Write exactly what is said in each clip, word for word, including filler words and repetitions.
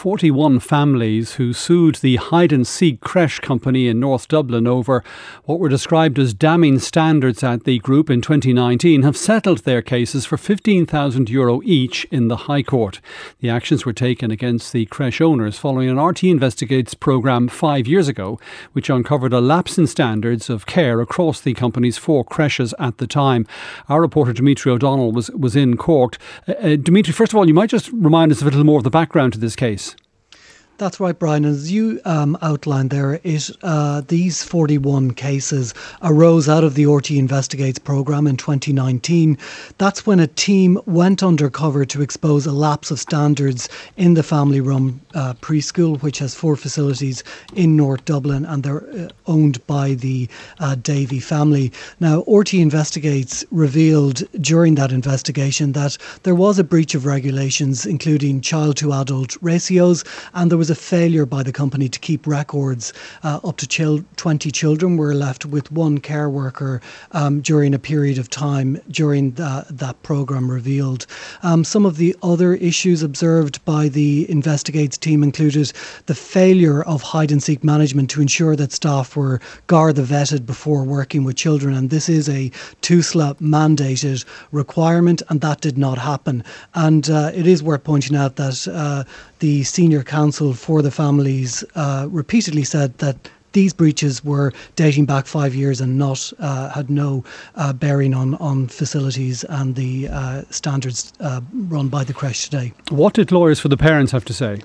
forty-one families who sued the hide and seek creche company in North Dublin over what were described as damning standards at the group in twenty nineteen have settled their cases for fifteen thousand euro each in the High Court. The actions were taken against the creche owners following an R T Investigates programme five years ago, which uncovered a lapse in standards of care across the company's four creches at the time. Our reporter Dimitri O'Donnell was, was in Cork. Uh, uh, Dimitri, first of all, you might just remind us of a little more of the background to this case. That's right, Brian. As you um, outlined there, it uh, these forty-one cases arose out of the R T Investigates programme in twenty nineteen. That's when a team went undercover to expose a lapse of standards in the family-run uh, preschool, which has four facilities in North Dublin, and they're uh, owned by the uh, Davy family. Now, R T Investigates revealed during that investigation that there was a breach of regulations, including child-to-adult ratios, and there was a failure by the company to keep records. Uh, up to chil- twenty children were left with one care worker um, during a period of time during the, that programme revealed. Um, some of the other issues observed by the Investigates team included the failure of hide and seek management to ensure that staff were Garda vetted before working with children, and this is a TUSLA mandated requirement, and that did not happen. And uh, it is worth pointing out that uh, the senior counsel for the families uh, repeatedly said that these breaches were dating back five years and not uh, had no uh, bearing on, on facilities and the uh, standards uh, run by the creche today. What did lawyers for the parents have to say?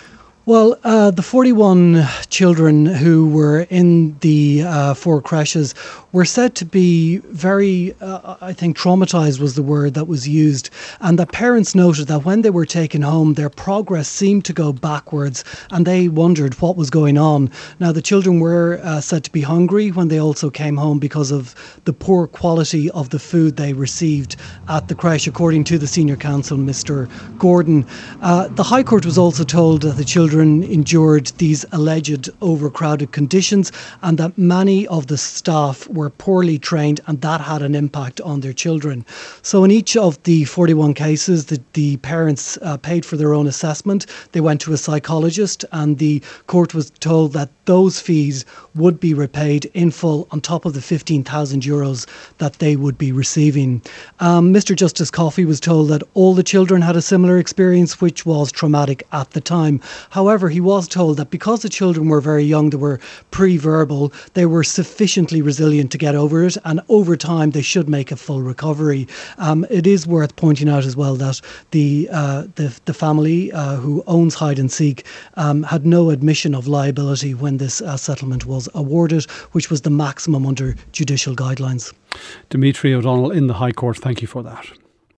Well, uh, the forty-one children who were in the uh, four creches were said to be very, uh, I think, traumatised was the word that was used. And the parents noted that when they were taken home, their progress seemed to go backwards and they wondered what was going on. Now, the children were uh, said to be hungry when they also came home because of the poor quality of the food they received at the creche, according to the senior counsel, Mister Gordon. Uh, the High Court was also told that the children endured these alleged overcrowded conditions and that many of the staff were poorly trained, and that had an impact on their children. So in each of the forty-one cases, the, the parents uh, paid for their own assessment. They went to a psychologist, and the court was told that those fees would be repaid in full on top of the fifteen thousand euros that they would be receiving. Um, Mister Justice Coffey was told that all the children had a similar experience, which was traumatic at the time. However, he was told that because the children were very young, they were pre-verbal, they were sufficiently resilient to get over it, and over time they should make a full recovery. Um, it is worth pointing out as well that the uh, the, the family uh, who owns Hide and Seek um, had no admission of liability when this uh, settlement was awarded, which was the maximum under judicial guidelines. Dimitri O'Donnell in the High Court, thank you for that.